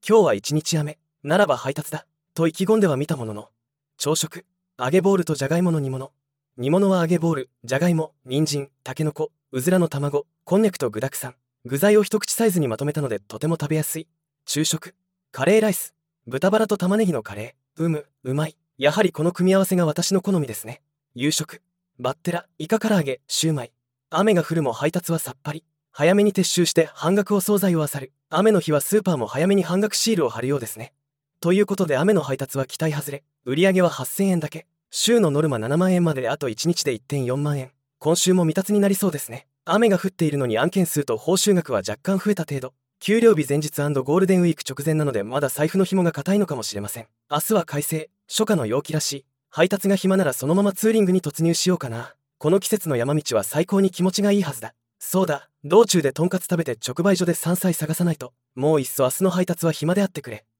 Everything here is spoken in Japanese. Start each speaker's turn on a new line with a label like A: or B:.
A: 今日は一日雨、ならば配達だ、と意気込んではみたものの、朝食、揚げボールとじゃがいもの煮物。煮物は揚げボール、じゃがいも、人参、たけのこ、うずらの卵、こんにゃくと具沢山。具材を一口サイズにまとめたのでとても食べやすい。昼食、カレーライス、豚バラと玉ねぎのカレー、うまい。やはりこの組み合わせが私の好みですね。夕食、バッテラ、イカ唐揚げ、シューマイ。雨が降るも配達はさっぱり。早めに撤収して半額お惣菜を漁る。雨の日はスーパーも早めに半額シールを貼るようですね。ということで雨の配達は期待外れ。売上は8000円だけ。週のノルマ7万円まであと1日で 1.4 万円。今週も未達になりそうですね。雨が降っているのに案件数と報酬額は若干増えた程度。給料日前日&ゴールデンウィーク直前なのでまだ財布の紐が固いのかもしれません。明日は快晴、初夏の陽気らしい。配達が暇ならそのままツーリングに突入しようかな。この季節の山道は最高に気持ちがいいはずだ。そうだ、道中でとんかつ食べて直売所で山菜探さないと。もういっそ明日の配達は暇であってくれ。